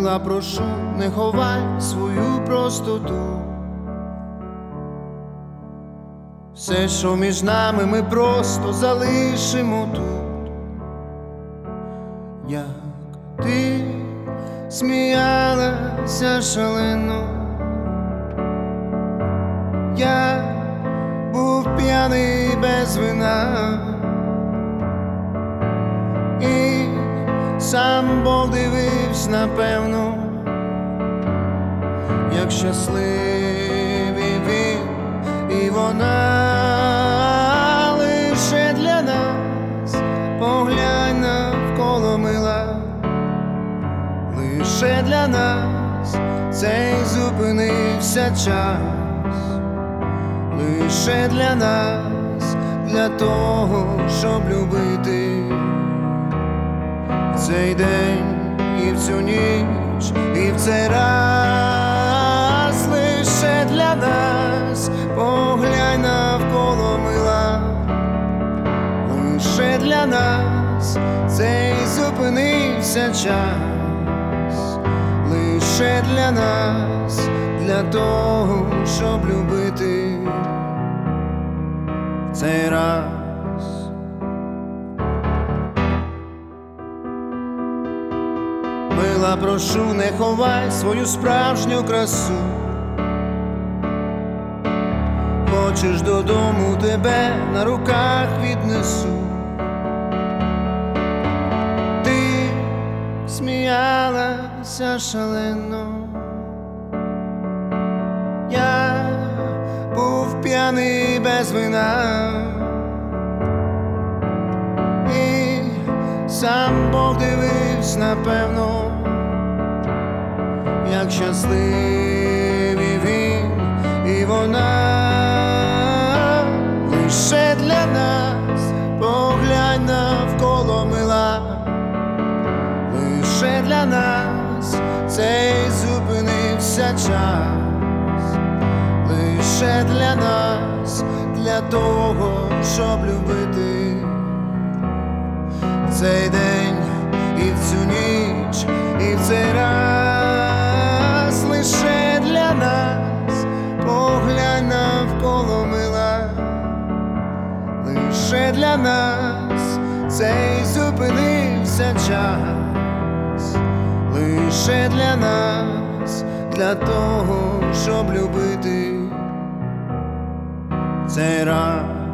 Мила, прошу, не ховай свою простоту. Все, що між нами, ми просто залишимо тут. Як ти сміялася шалено, я був п'яний без вина, і сам Бог дивився, напевно, як щасливий він і вона. Лише для нас поглянь навколо, мила, лише для нас цей зупинився час, лише для нас, для того, щоб любити цей день і в цю ніч, і в цей раз. Лише для нас поглянь навколо, мила, лише для нас цей зупинився час, лише для нас, для того, щоб любити цей раз. Мила, прошу, не ховай свою справжню красу. Хочеш додому, тебе на руках віднесу. Ти сміялася шалено, я був п'яний без вина, і сам Бог дивився, напевно, як щасливий він і вона. Лише для нас поглянь навколо, мила, лише для нас цей зупинився час, лише для нас, для того, щоб любити цей день і в цю ніч, і в цей раз. Лише для нас поглянь навколо, мила, лише для нас цей зупинився час, лише для нас, для того, щоб любити цей раз.